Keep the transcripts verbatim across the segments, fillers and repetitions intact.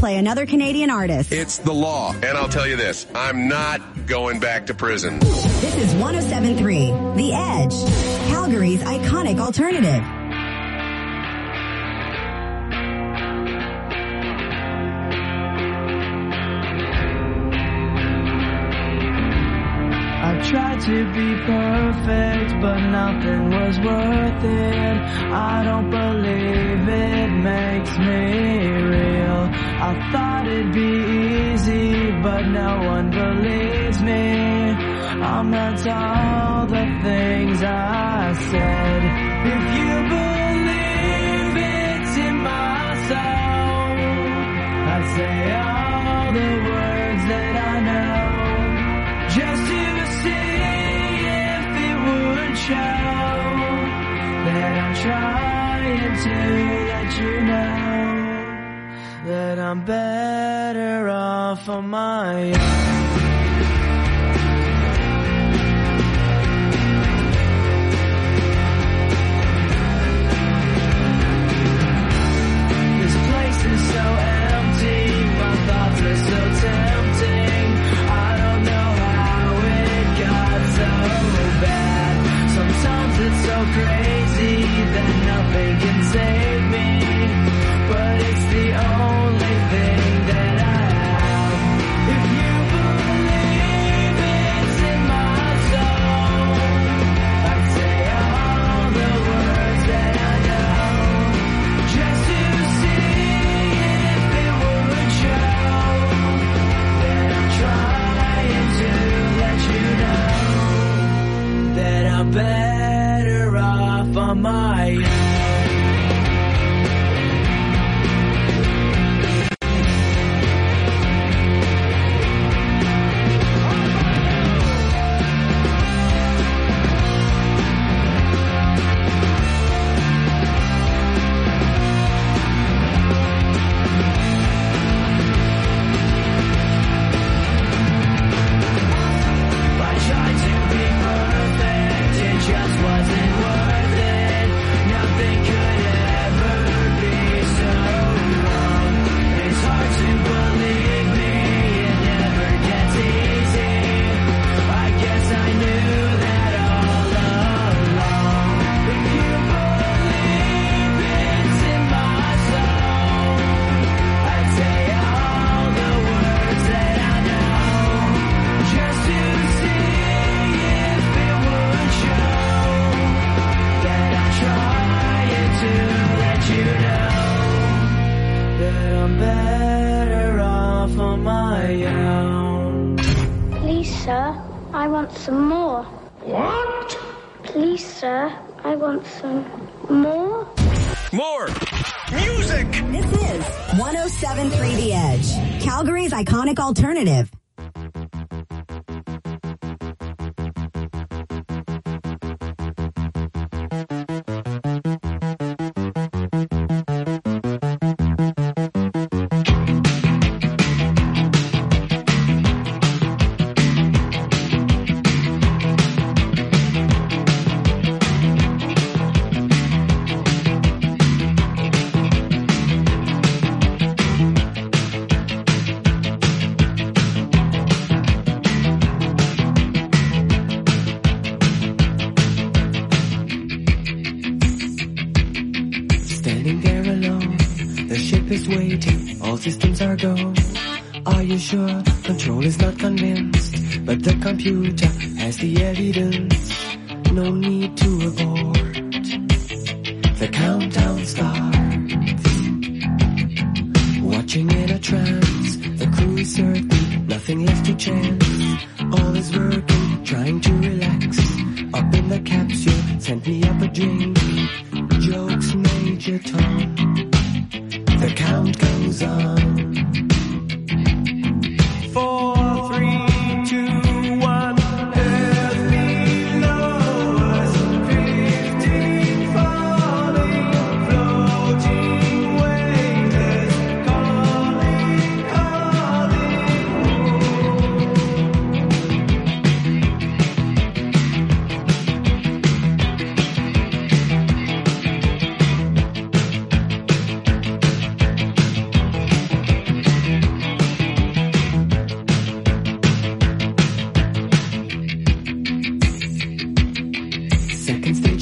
play another Canadian artist. It's the law. And I'll tell you this, I'm not going back to prison. This is one oh seven point three, The Edge, Calgary's iconic alternative. I tried to be perfect, but nothing was worth it. I don't believe it makes me real. I thought it'd be easy, but no one believes me. I'm not all the things I said. If you believe it's in my soul, I'd say all the words that I know, just to see if it would show that I'm trying to let you know that I'm better off on my own. This place is so empty, my thoughts are so tempting. I don't know how it got so bad. Sometimes it's so crazy that nothing can save me, but it's the only thing that I have. If you believe it's in my soul, I'd say all the words that I know, just to see if it would show that I'm trying to let you know that I'm better off on my own. I want some more. What? Please, sir, I want some more. More music! This is one oh seven point three The Edge, Calgary's iconic alternative. Sure, control is not convinced, but the computer has the evidence. No need to abort. The countdown starts. Watching in a trance, the crew is certain, nothing left to chance. All is working, trying to relax. Up in the capsule, sent me up a drink. Jokes, Major Tom. The count goes on. Four, three, two, one. Earth below us, drifting, falling, floating waves, calling, calling.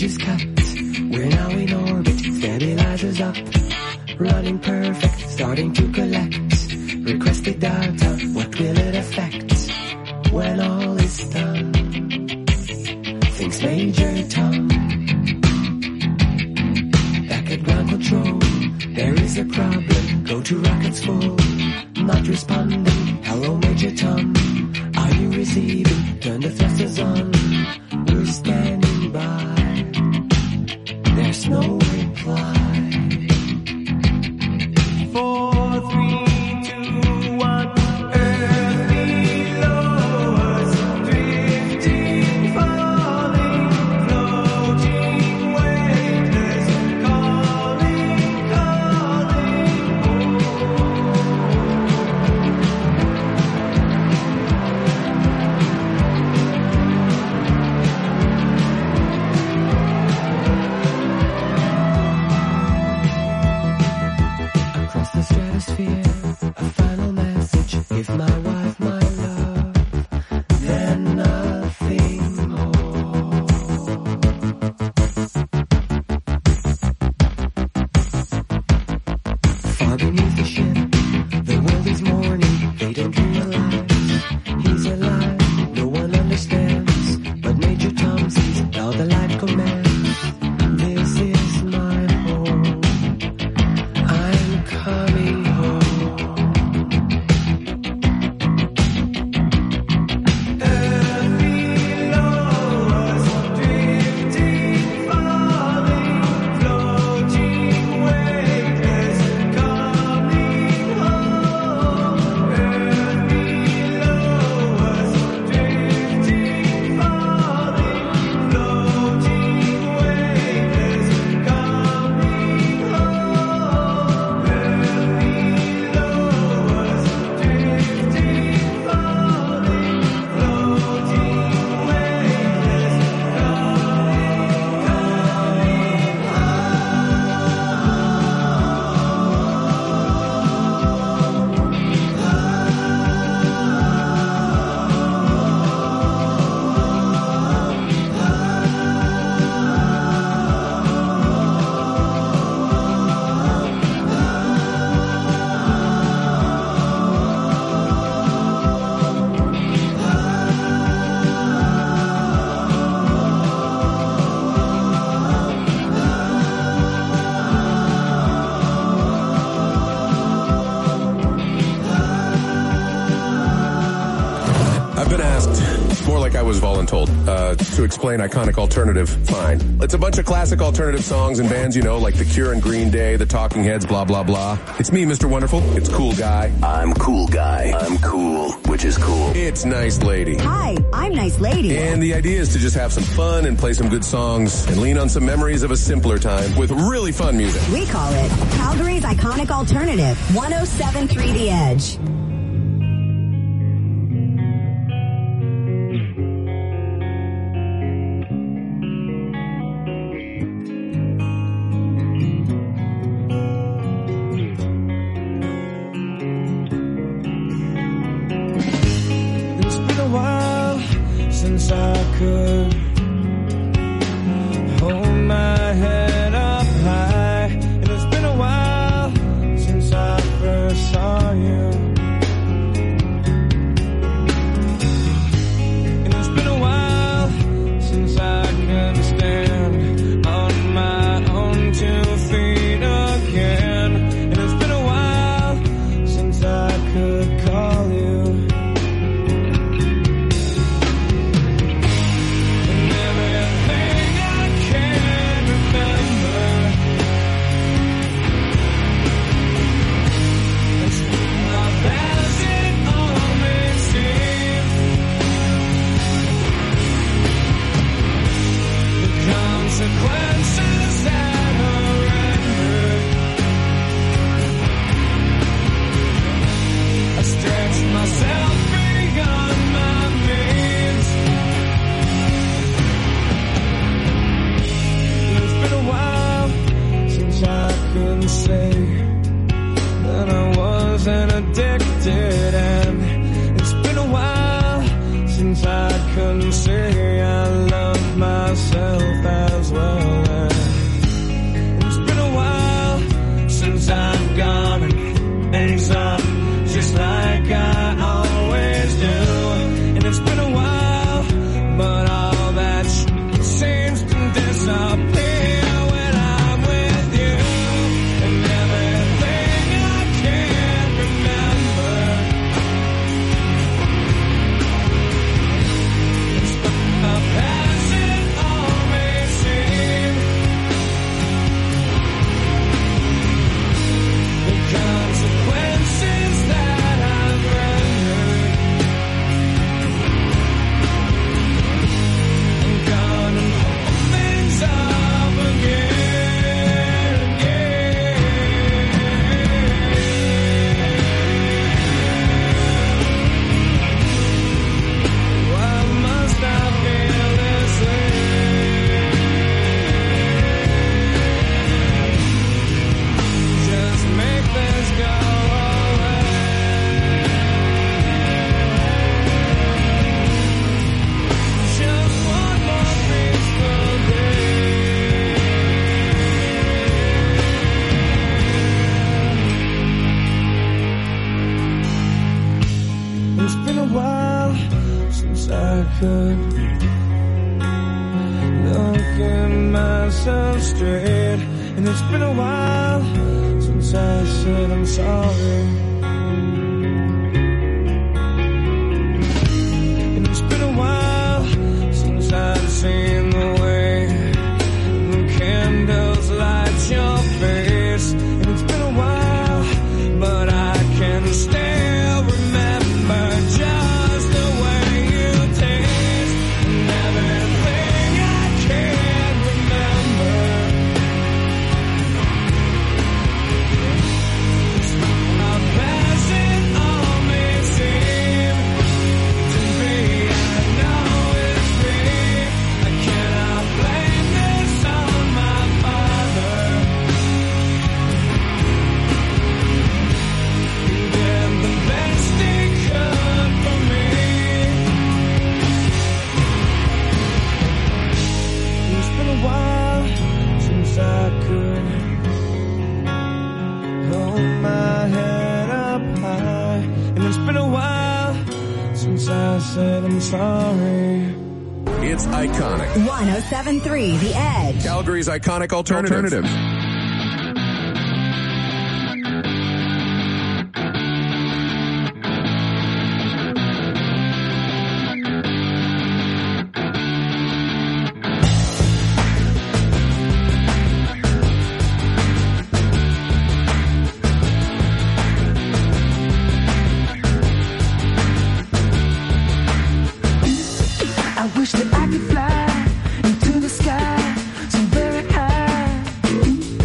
is cut. We're now in orbit, stabilizers up. Running perfect, starting to collect. Requested data, what will it affect? When all is done, thinks Major Tom. Back at ground control, there is a problem. Go to rockets full, not responding. Hello Major Tom, are you receiving? Turn the thrusters on, we're standing by. There's no reply. Four, three, two, one. Earth below us, drifting, falling, floating, weightless, calling, calling. Across the stratosphere, a final message. Give my wife my love, then nothing more. Far beneath the ship, the world is mourning. They don't realize he's alive. No one understands, but Major Tom sees all the life commands. This is my home. I'm coming home. Earth below us, drifting, falling, floating, weightless, coming home. Earth below us, drifting, falling, floating, weightless, coming home. I've been asked, more like I was voluntold, uh, to explain iconic alternative. Fine. It's a bunch of classic alternative songs and bands, you know, like The Cure and Green Day, The Talking Heads, blah, blah, blah. It's me, Mister Wonderful. It's Cool Guy. I'm Cool Guy. I'm cool, which is cool. It's Nice Lady. Hi, I'm Nice Lady. And the idea is to just have some fun and play some good songs and lean on some memories of a simpler time with really fun music. We call it Calgary's Iconic Alternative, one oh seven point three The Edge. It's been a while since I could hold my head up high. And it's been a while since I first saw you. And it's been a while since I can stand on my own two feet again. And it's been a while since I could call you. Consequences that are rendered. I stretched myself beyond my means. It's been a while since I could say that I wasn't addicted, and it's been a while since I couldn't say I love my myself as well. And it's been a while since I've gone and eggs up just like I always do. And it's been a while, but all that shit seems to disappear. Looking myself straight, and it's been a while since I said I'm sorry. And it's been a while since I've seen the way the candles light your face. And it's been a while, but I can still remember just the way you taste and everything I can't remember. How passing all may seem to be, I know it's me. I cannot blame this on my father. He did the best he could for me. It's been a while since I could hold my head up high, and it's been a while since I said I'm sorry. It's iconic. one oh seven point three The Edge. Calgary's iconic alternative. alternative. I wish that I could fly into the sky so very high.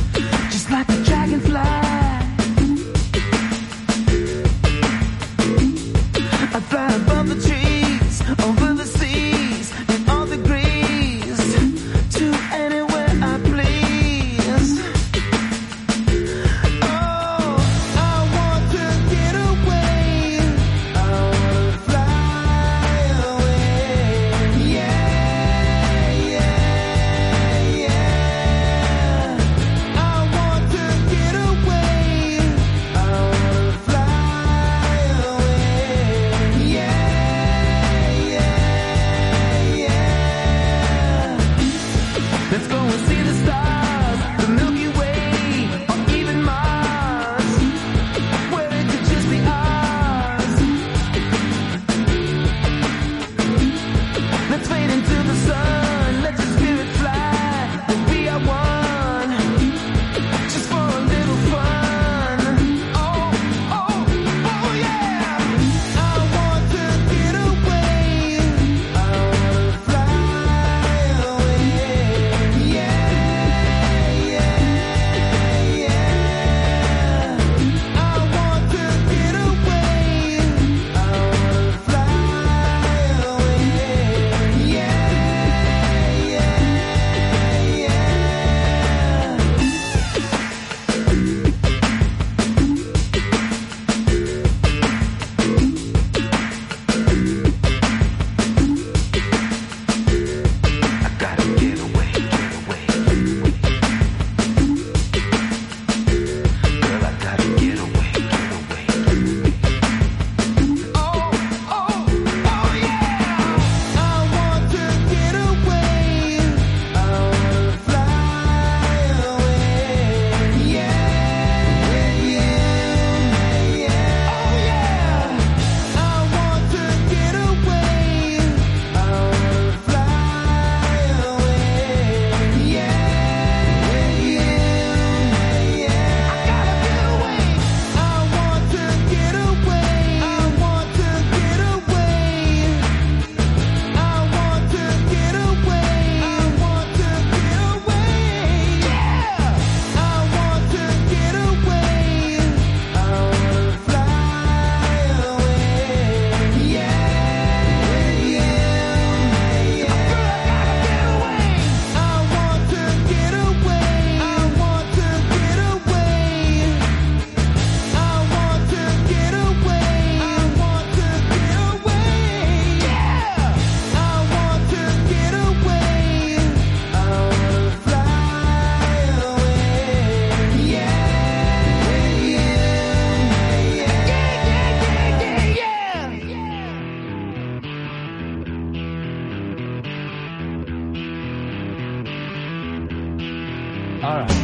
All right.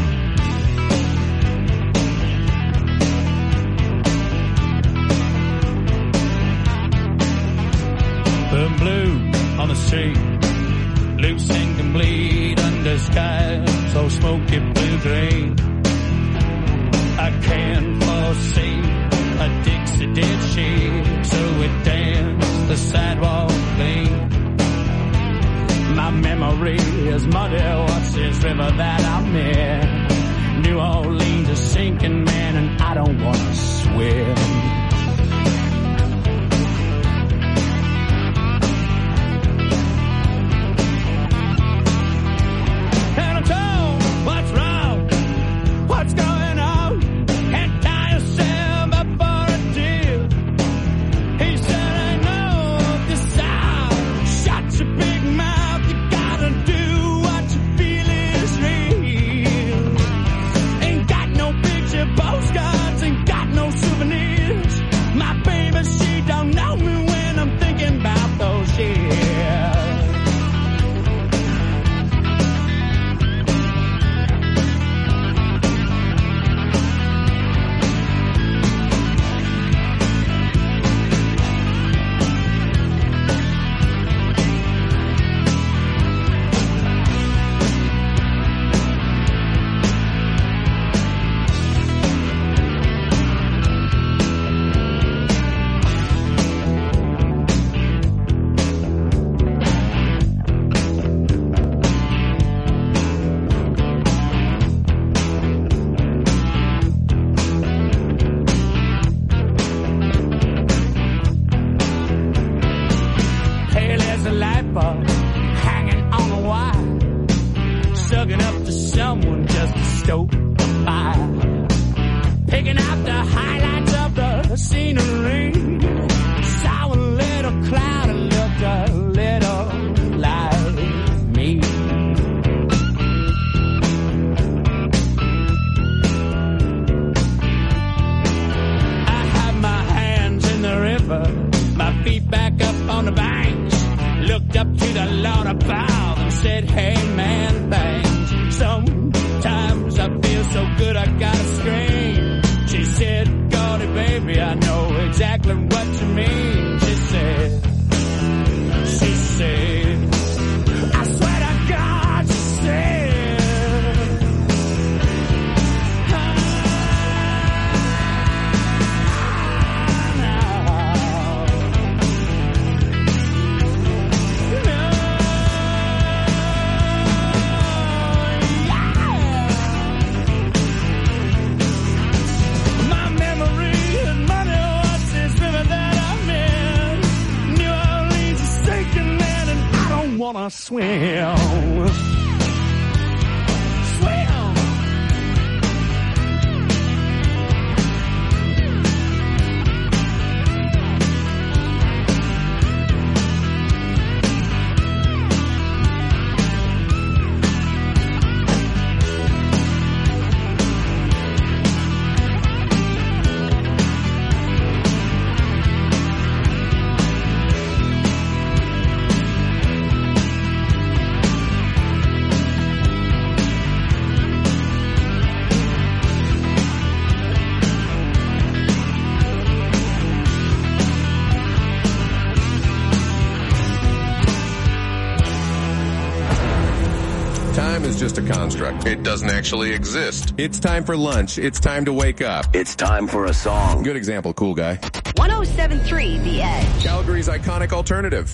Burn blue on the street, loose and complete under sky so smoky blue-green. I can't foresee a Dixie did she, so it danced the sidewalk clean. My memory is muddy, what's this river that I'm in? New Orleans is sinking, man, and I don't want to swim. And I'm told, what's wrong? What's going on? Can't tie yourself up for a deal. He said, I know this sound. Shut your big mouth. You gotta do what you feel is real. Ain't got no picture postcards, ain't got no souvenirs. My baby, she don't know me when I'm thinking about those years. Hey, there's a light bulb hanging on a wire, sucking up to someone just to stoke the fire, picking out the highlights of the scenery. Saw a little cloud and looked a little like me. I had my hands in the river, my feet back up on the banks, looked up to the Lord above and said, hey man, thanks. Sometimes I feel so good I gotta scream. She said, Gordy baby, I know exactly what you mean. She said, she said, I swear to God, she said, my memory is money, what's this river that I'm in? New Orleans is sinking, man, and I don't wanna swim. Swim! Time is just a construct. It doesn't actually exist. It's time for lunch. It's time to wake up. It's time for a song. Good example, cool guy. one oh seven point three The Edge. Calgary's iconic alternative.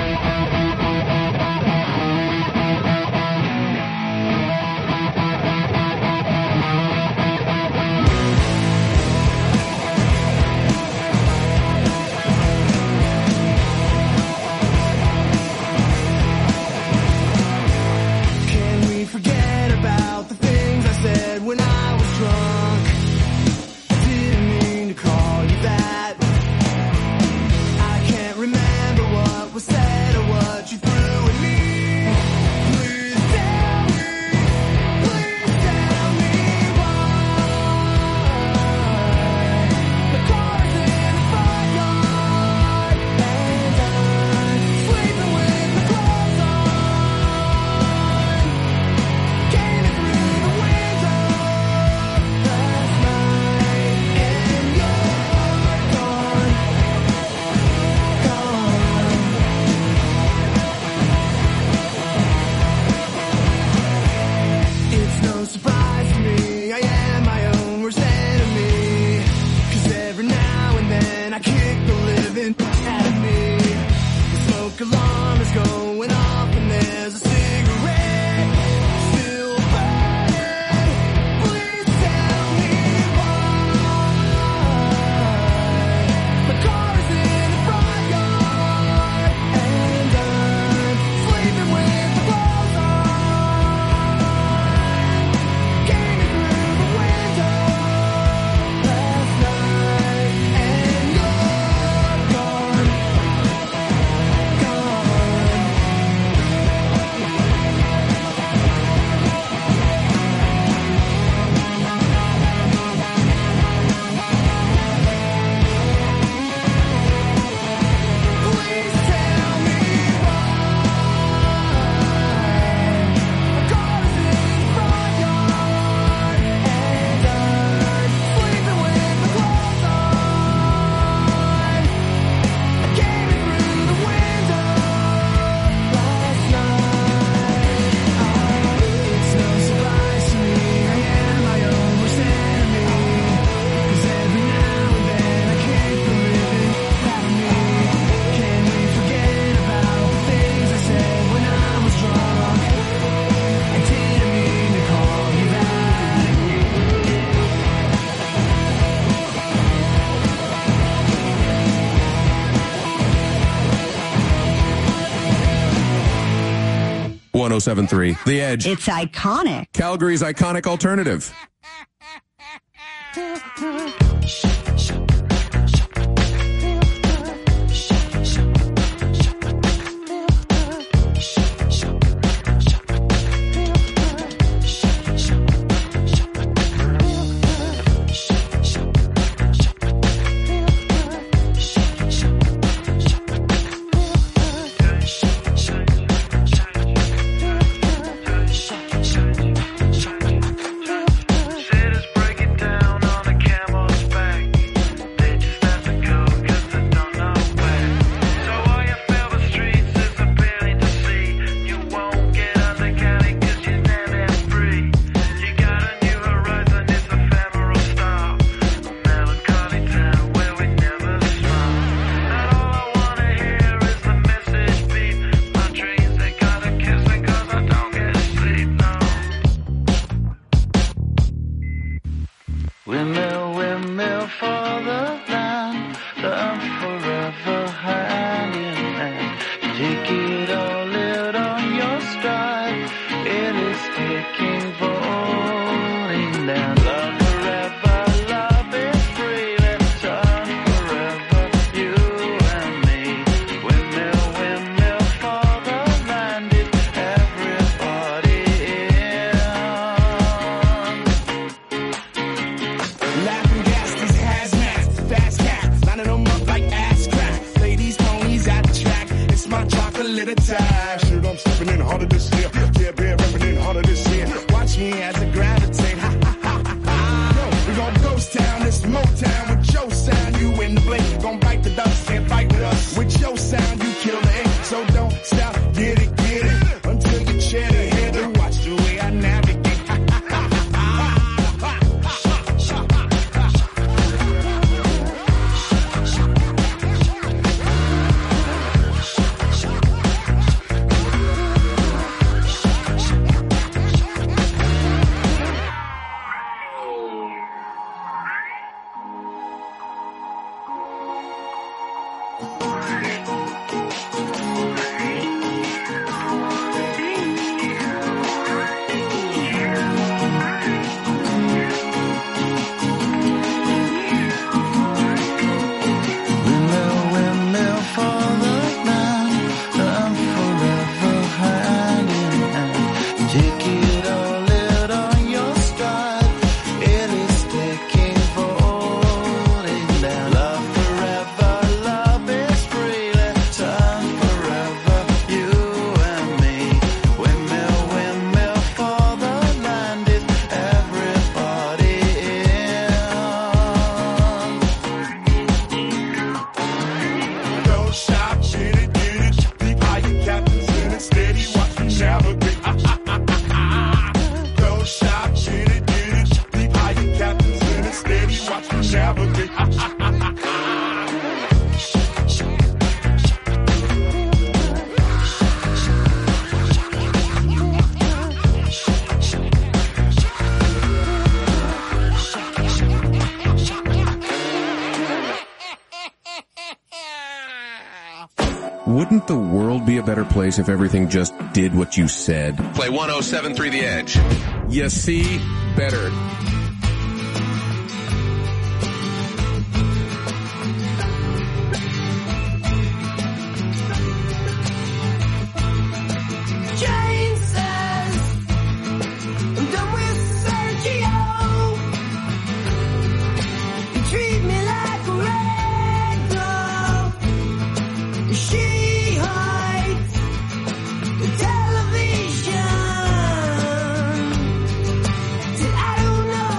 Can we forget about the things I said when I was drunk? I didn't mean to call you that. I can't remember what was said or what seven three. The Edge. It's iconic. Calgary's iconic alternative. Windmill, windmill for the land, I'm forever hand in hand. Take it all out on your stride, it is taking falling down. Love forever, love is free, let's turn forever, you and me. Windmill, windmill for the land, it's everybody in. Laughing gas, these hazmats, fast cats, lining them up like ass crack. Play these ponies at the track, it's my chocolate attack. Shoot, I'm stepping in harder this year. Yeah, bear repping in harder this year. Watch me as I gravitate. Ha ha ha ha ha. Yo, we gon' ghost town, this Motown with your sound. You in the blink, gon' bite the dust, can't fight with us. With your sound, you kill the ink. So don't stop, get it, get it, until you chair the head and watch the way I navigate. Ha ha ha ha ha. Windmill, windmill for the land, I'm forever hand in hand. Take it all out on your stride, it is taking falling down. Love forever, love is free, let's turn forever, you and me. Windmill, windmill for the land, it's everybody in. Don't stop, get it, get it. Deep higher captains in it, steady, watch me navigate. Ha ha ha ha ha. Don't stop, get it, get it. Deep higher captains in it, steady, watch me navigate. Ha ha ha ha ha. Wouldn't the world be a better place if everything just did what you said? Play one oh seven point three The Edge. You see better. Jane says, I'm done with Sergio. You treat me like a red glove. She hides the television. Said I don't know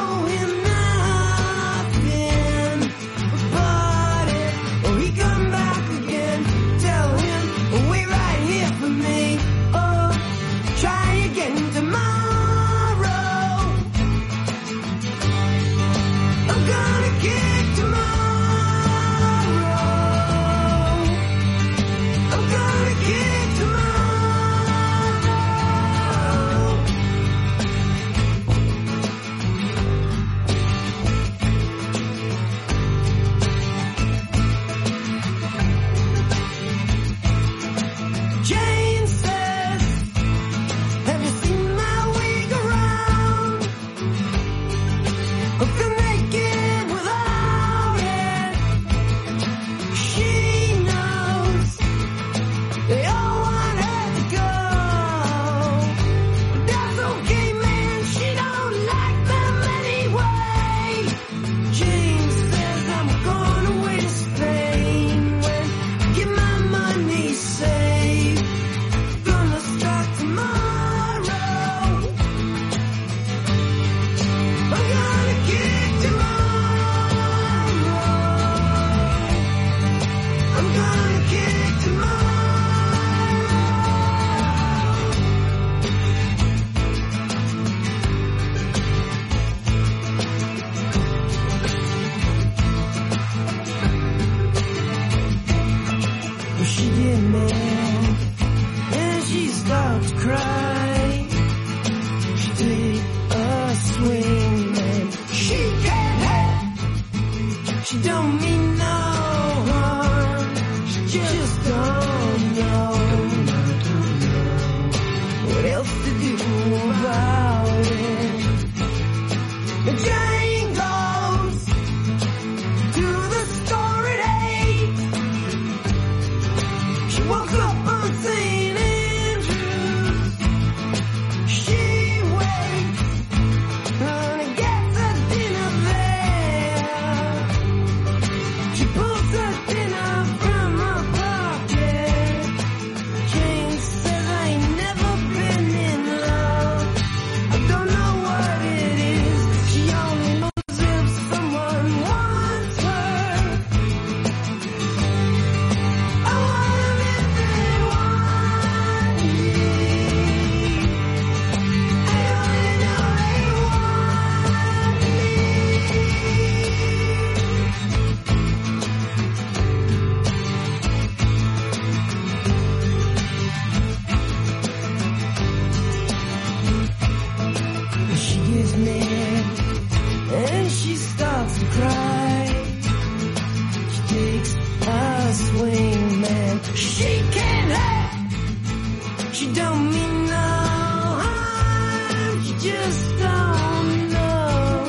just don't know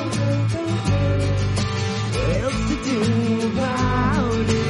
what else to do about it.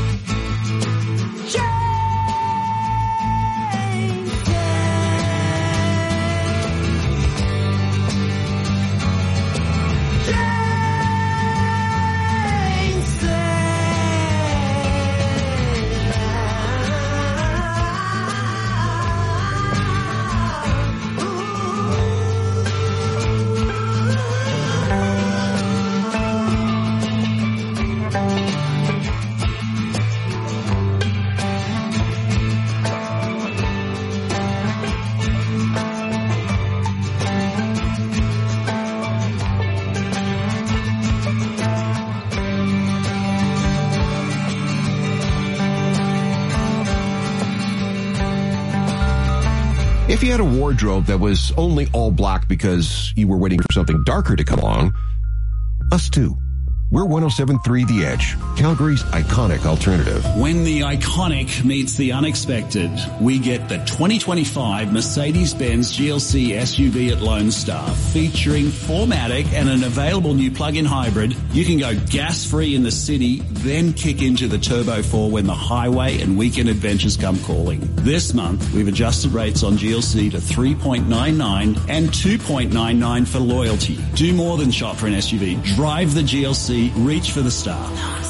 If you had a wardrobe that was only all black because you were waiting for something darker to come along, us too. We're one oh seven point three The Edge, Calgary's iconic alternative. When the iconic meets the unexpected, we get the twenty twenty-five Mercedes-Benz G L C S U V at Lone Star, featuring four matic and an available new plug-in hybrid. You can go gas-free in the city, then kick into the Turbo four when the highway and weekend adventures come calling. This month, we've adjusted rates on G L C to three point nine nine and two point nine nine for loyalty. Do more than shop for an S U V. Drive the G L C. Reach for the star.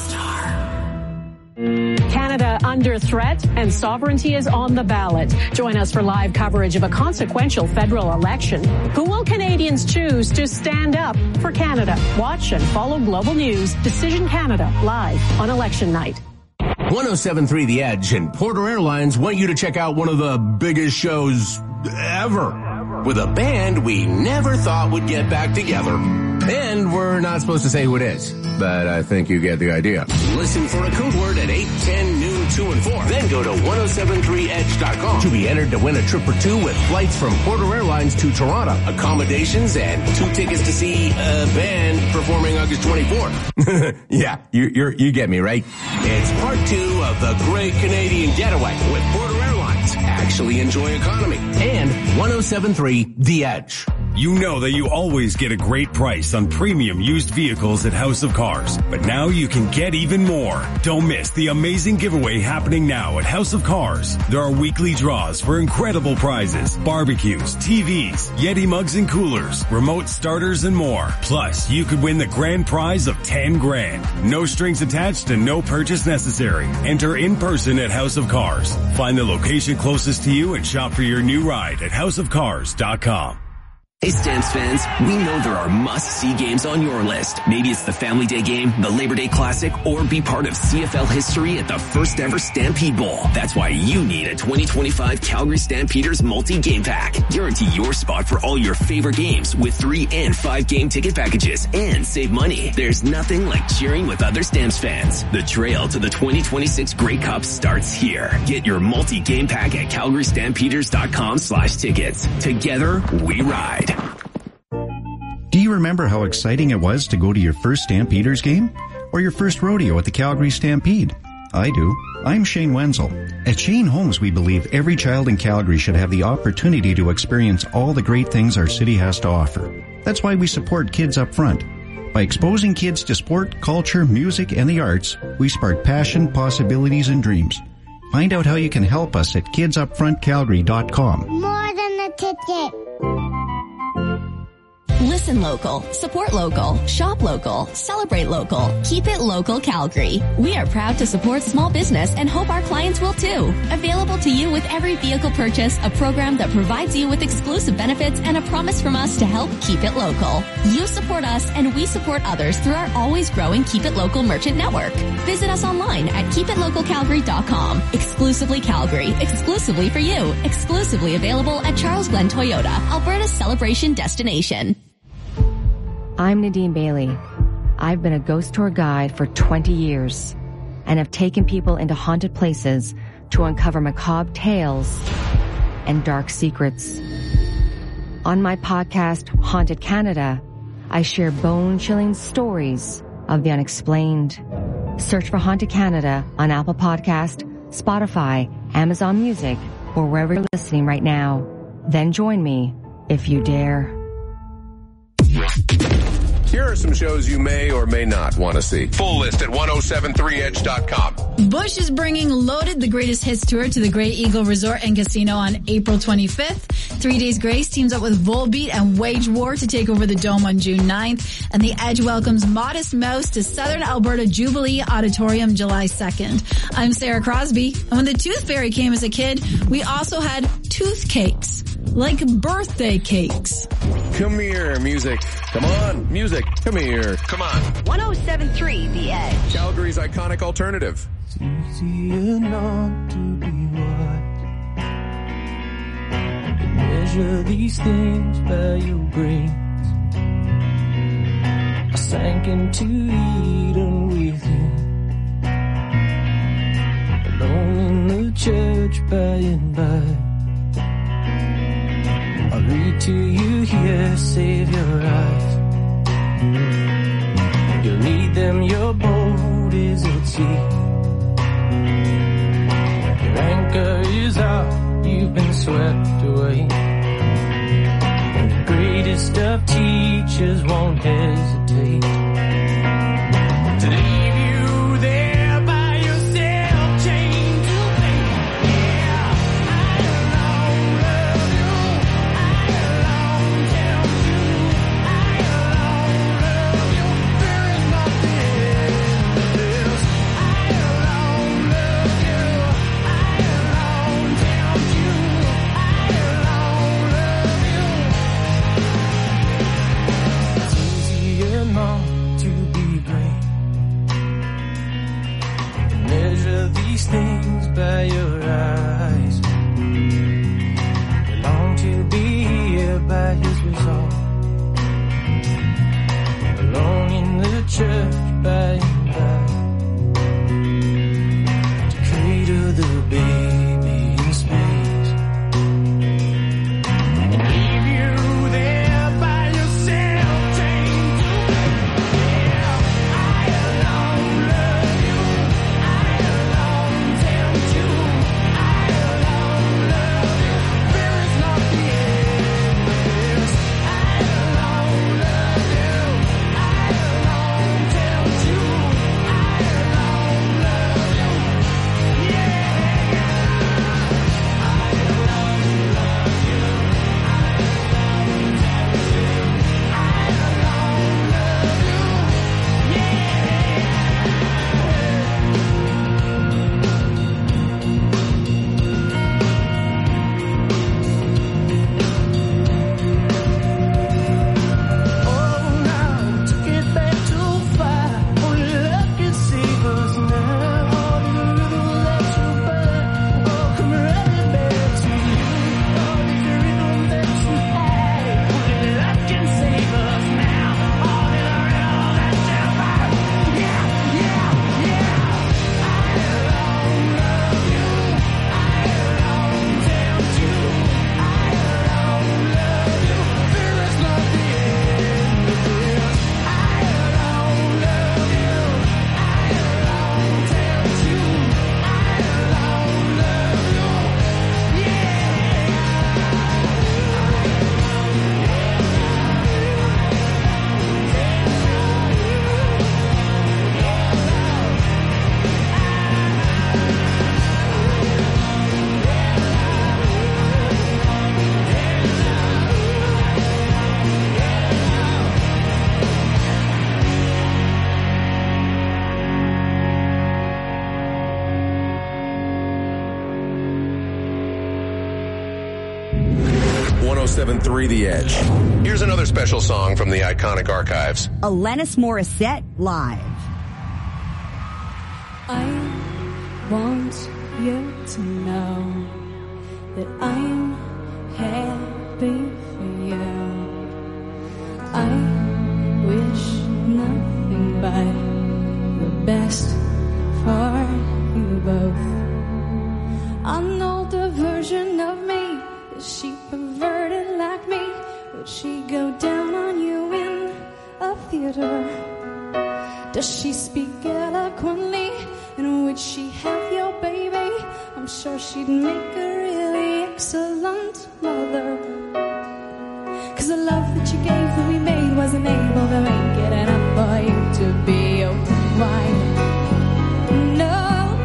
Canada under threat and sovereignty is on the ballot. Join us for live coverage of a consequential federal election. Who will Canadians choose to stand up for Canada? Watch and follow Global News Decision Canada live on election night. one oh seven point three The Edge and Porter Airlines want you to check out one of the biggest shows ever with a band we never thought would get back together. And we're not supposed to say who it is, but I think you get the idea. Listen for a code word at eight, ten, noon, two, and four. Then go to one oh seven three edge dot com to be entered to win a trip or two with flights from Porter Airlines to Toronto, accommodations, and two tickets to see a band performing August twenty-fourth. Yeah, you you're, you get me, right? It's part two of the Great Canadian Getaway with Porter Airlines. Actually enjoy economy. And one oh seven point three The Edge. You know that you always get a great price on premium used vehicles at House of Cars, but now you can get even more. Don't miss the amazing giveaway happening now at House of Cars. There are weekly draws for incredible prizes, barbecues, T Vs, Yeti mugs and coolers, remote starters, and more. Plus, you could win the grand prize of ten grand. No strings attached and no purchase necessary. Enter in person at House of Cars. Find the location closest to you and shop for your new ride at house of cars dot com. Hey Stamps fans, we know there are must-see games on your list. Maybe it's the Family Day game, the Labor Day Classic, or be part of C F L history at the first ever Stampede Bowl. That's why you need a twenty twenty-five Calgary Stampeders multi-game pack. Guarantee your spot for all your favorite games with three and five game ticket packages and save money. There's nothing like cheering with other Stamps fans. The trail to the twenty twenty-six Grey Cup starts here. Get your multi-game pack at calgary stampeders dot com slash tickets. Together, we ride. Do you remember how exciting it was to go to your first Stampeders game? Or your first rodeo at the Calgary Stampede? I do. I'm Shane Wenzel. At Shane Homes, we believe every child in Calgary should have the opportunity to experience all the great things our city has to offer. That's why we support Kids Up Front. By exposing kids to sport, culture, music, and the arts, we spark passion, possibilities, and dreams. Find out how you can help us at kids up front calgary dot com. More than a ticket. Listen local, support local, shop local, celebrate local, keep it local Calgary. We are proud to support small business and hope our clients will too. Available to you with every vehicle purchase, a program that provides you with exclusive benefits and a promise from us to help keep it local. You support us and we support others through our always growing Keep It Local merchant network. Visit us online at keep it local calgary dot com. Exclusively Calgary, exclusively for you, exclusively available at Charles Glen Toyota, Alberta's celebration destination. I'm Nadine Bailey. I've been a ghost tour guide for twenty years and have taken people into haunted places to uncover macabre tales and dark secrets. On my podcast, Haunted Canada, I share bone-chilling stories of the unexplained. Search for Haunted Canada on Apple Podcast, Spotify, Amazon Music, or wherever you're listening right now. Then join me if you dare. Here are some shows you may or may not want to see. Full list at ten seventy-three edge dot com. Bush is bringing Loaded, the Greatest Hits Tour to the Great Eagle Resort and Casino on April twenty-fifth. Three Days Grace teams up with Volbeat and Wage War to take over the Dome on June ninth. And The Edge welcomes Modest Mouse to Southern Alberta Jubilee Auditorium July second. I'm Sarah Crosby. And when the Tooth Fairy came as a kid, we also had tooth cakes. Like birthday cakes. Come here, music. Come on, music. Come here. Come on. ten seventy-three The Edge. Calgary's iconic alternative. It's easier not to be wise. You measure these things by your brains. I sank into Eden with you, alone in the church by and by. I'll read to you here, save your eyes. You'll need them, your boat is at sea. Your anchor is out, you've been swept away. And the greatest of teachers won't hesitate to leave you there by yourself, chained to fate. Yeah, I alone love you. I alone tell you. I alone love you. There is nothing but this. I alone love you. I alone tell you. I alone love you. It's easier not to be great. Measure these things by your eyes. You long to be here by his resolve, alone in the church by and by, to cradle the baby in space and leave you there by yourself, chained to yeah, I alone love you. I alone tell you. I alone love you. There is not the end of this. I alone love you. I alone tell you. I alone love you. Yeah. I alone love you. I alone tell you. I alone love you. Oh, now took it back too far. Only love can save us now. All the rhythm that you burn, oh, come running back to you. All the rhythm that you had, only love can save us now. All the rhythm that you burn, yeah, yeah, yeah. I alone love you. I alone tell you. I alone love you. There is not the end of this. I alone love you. I alone tell you. I alone love you. ten seventy-three The Edge. Here's another special song from the iconic archives. Alanis Morissette live. I want you to know that I'm happy for you. I wish nothing but the best for you both. I know the version of me, is she perverted like me? Would she go down on you in a theater? Does she speak eloquently? And would she have your baby? I'm sure she'd make a really excellent mother. 'Cause the love that you gave that we made wasn't able to make it enough for you to be mine. No.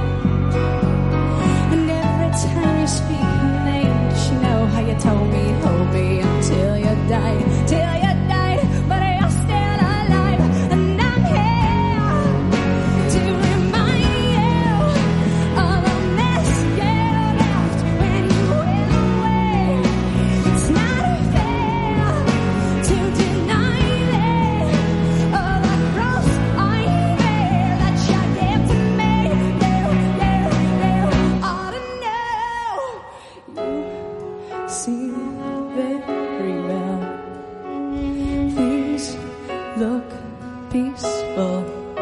And every time you speak her name, does she know how you told me you'd hold me until you died, till you died, but you're still alive, and I'm here to remind you of a mess you left when you went away. It's not fair to deny it, all the cross I bear that you gave to me. You, you, you ought to know. You see very well. Things look peaceful.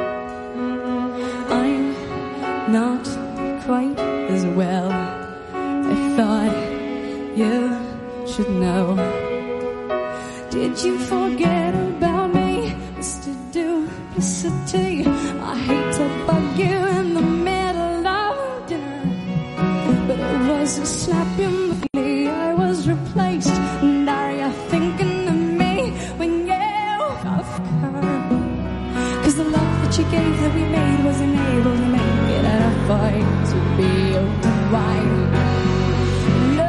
I'm not quite as well. I thought you should know. Did you forget about me, Mister Duplicity? I hate to bug you in the middle of dinner, but it was a slap in the knee. I was replaced, and are you thinking of me when you off her? Cause the love that you gave that we made wasn't able to make it at a fight to be a wine. No.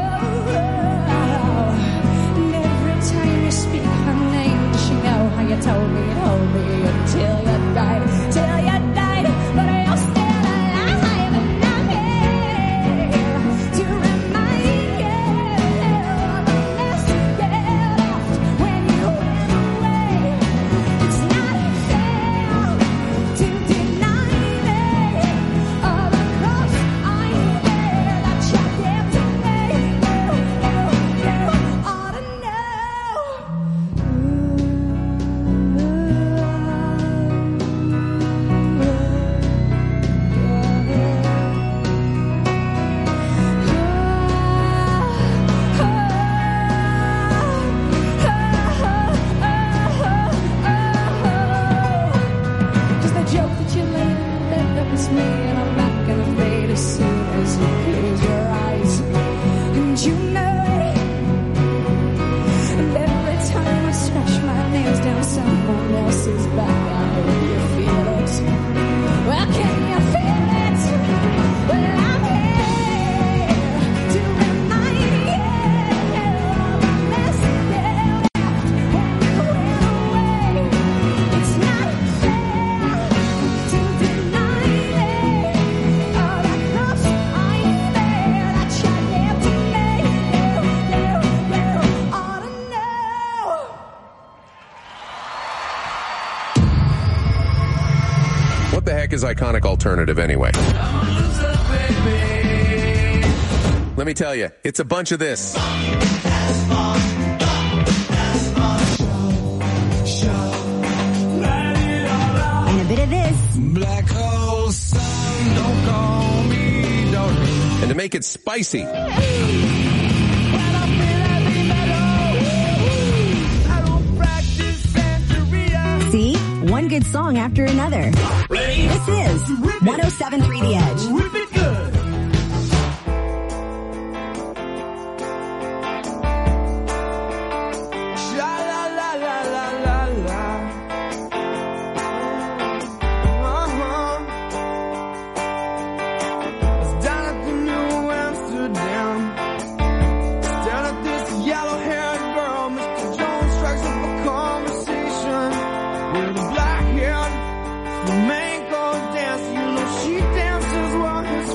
And every time you speak her name, does she know how you told me you'd hold me until you died, till you died, but you're still alive, and I'm here to remind you of the mess you left when you went away. It's not fair to deny me all the cross I bear that you gave to me. You, you, you ought to Just the joke that you laid in bed, that was me, and I'm not gonna fade as soon as you close your eyes. And you know it. And every time I scratch my nails down someone else's back, I hope you feel it. Well, can you feel it? Well, I'm here to remind you of the mess you left when you went away. It's not fair to deny me all the cross I bear that you gave to me. You, you, you ought to know. What the heck is iconic alternative anyway? Let me tell you, it's a bunch of this. And a bit of this. Black hole sun, don't call me darling. And to make it spicy, See? One good song after another. This is one oh seven point three The Edge. Rip it good. Sha la la la la la la. Uh-huh. I was down at the New Amsterdam, staring at this yellow-haired girl. Mister Jones strikes up a conversation with a black-haired flamenco dance. You know she dances while his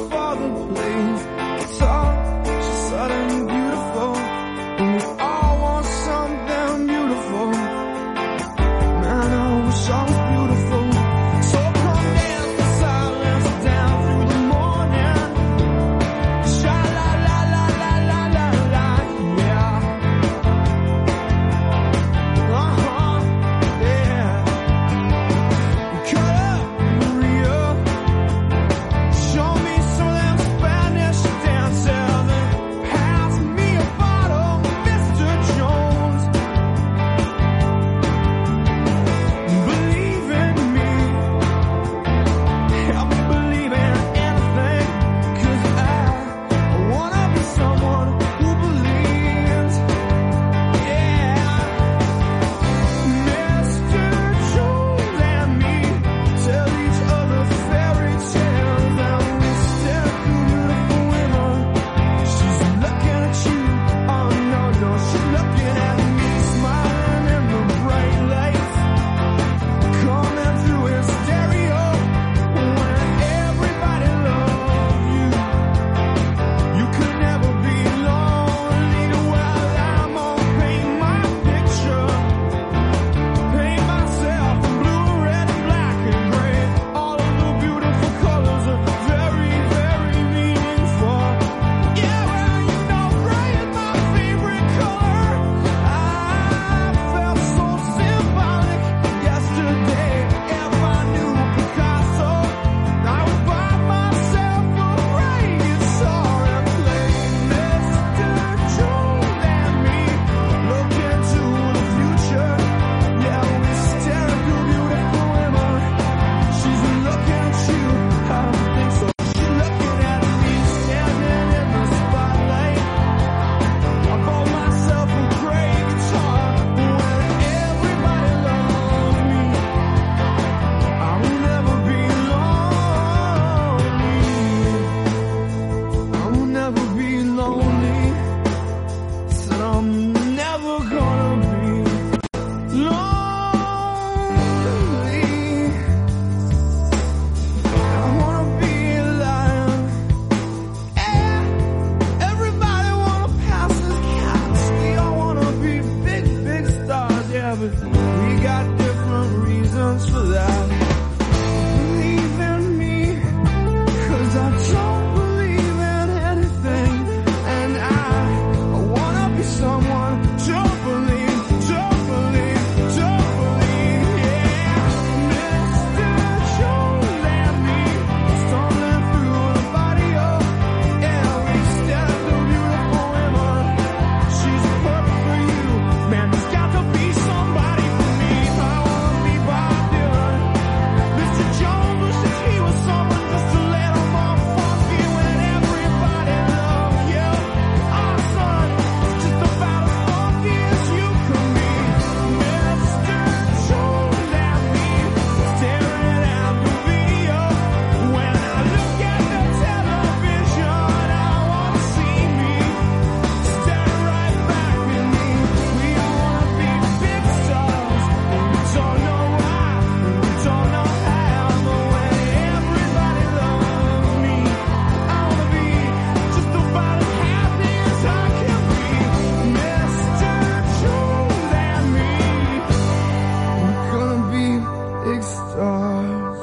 but we got different reasons for that. Believe in me, 'cause I don't believe in anything, and I, I wanna be someone. Don't believe, don't believe, don't believe, yeah. Mister Jones and me, stumbling through the barrio, yeah, we stand the beautiful women. She's perfect for you, man. There's got to be somebody for me. I wanna be Bob Dylan. Mister Jones wishes he was someone just to let him off funky when everybody loves you. Our son is just about as funky as you can be. Mister Jones and me, staring at the video. When I look at the television, I wanna see me staring right back at me. We all wanna be big stars, and we don't know why, and we don't know how. But when everybody loves me, I wanna be just about as happy as I can be. Mister Jones and me, we're gonna be big stars.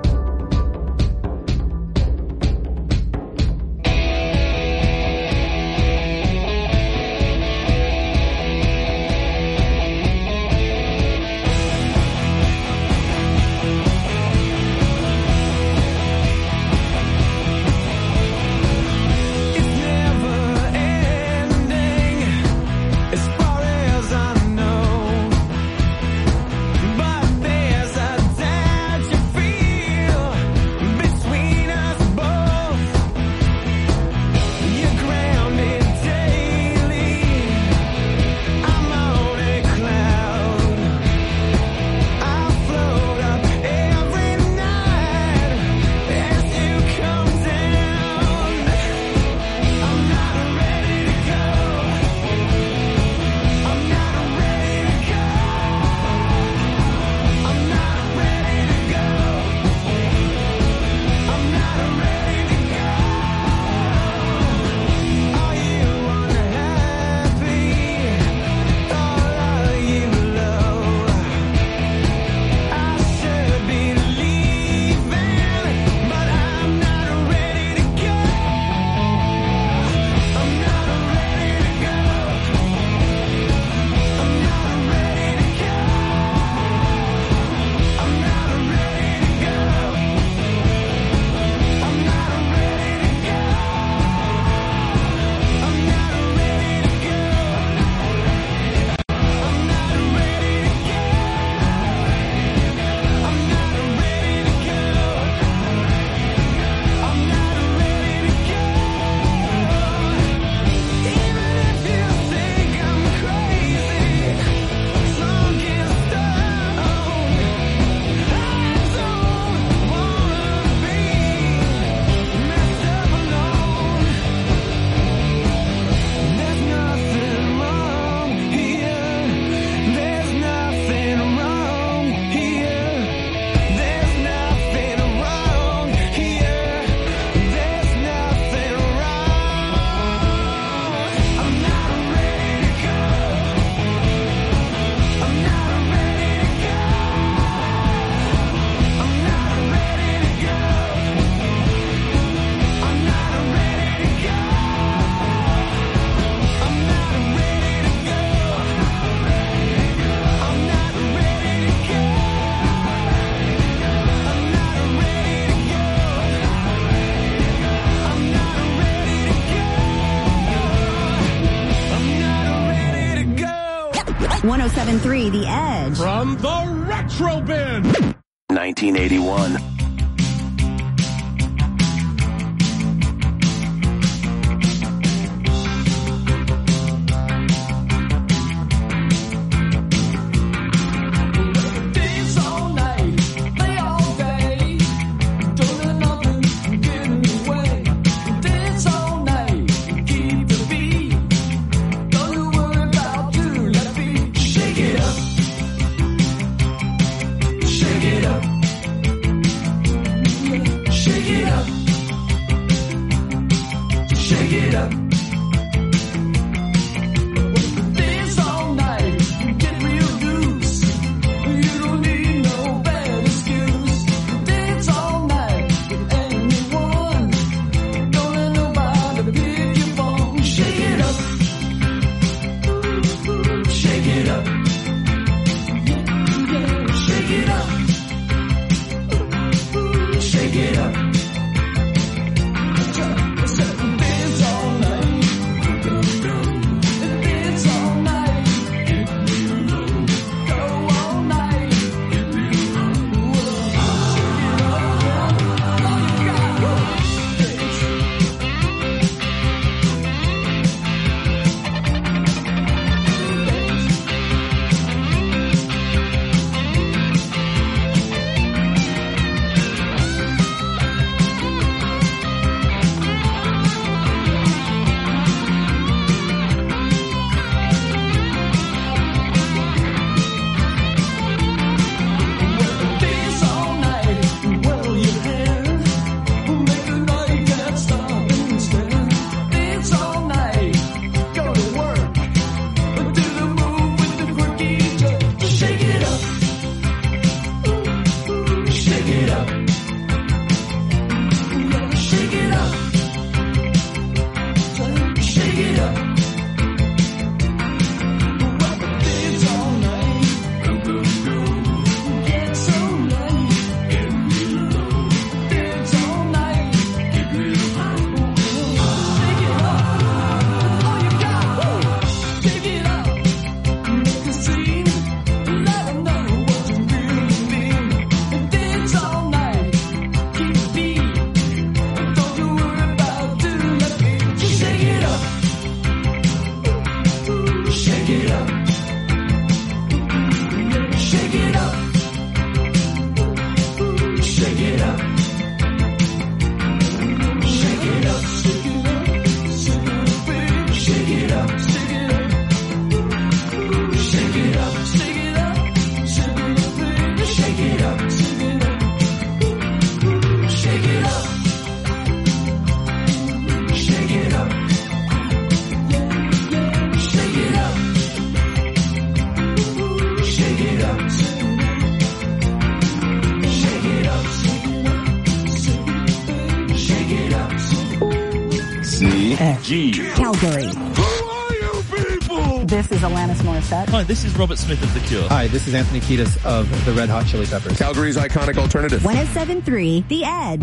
It's never ending, as far as I know. But there's a doubt you feel between us both. You're grounded daily, I'm on a cloud. I float up every night as you come down. I'm not ready to go. I'm not ready to go. I'm not ready to go. I'm not ready to go. Are you unhappy? Or are you low? I should be leaving, but I'm not ready to go. I'm not ready to go. I'm not ready to go. I'm not ready to go. I'm not ready to go. I'm not ready to go. I'm not ready to go. I'm not ready to go. I'm not ready to go. Even if you think I'm crazy, drunk and stoned, I don't wanna be messed up alone. There's nothing wrong here. There's nothing wrong here. There's nothing wrong here. There's nothing wrong. I'm not ready to go. I'm not ready to go. I'm not ready to go. I'm not ready to go. I'm not ready to go. I'm not ready to go. I'm not ready to go. I'm not ready to go. I'm not ready to go. one oh seven point three The Edge. From the Retro Bin. nineteen eighty-one. Dance all night, play all day. Don't let nothing get in the way. Dance all night, keep the beat. Don't you worry about your left feet. Shake it up, shake it up. Edge. Calgary. This is Alanis Morissette. Hi, this is Robert Smith of The Cure. Hi, this is Anthony Kiedis of the Red Hot Chili Peppers. Calgary's iconic alternative. one oh seven point three The Edge.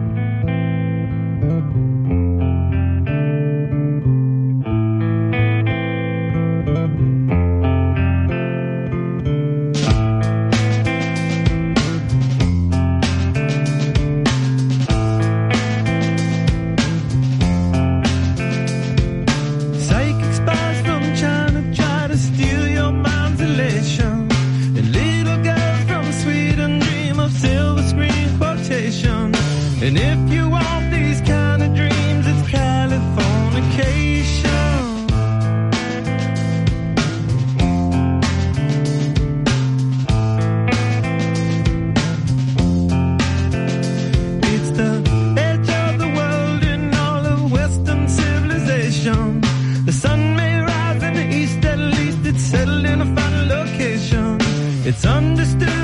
And if you want these kind of dreams, it's Californication. It's the edge of the world in all of Western civilization. The sun may rise in the east, at least it's settled in a final location. It's understood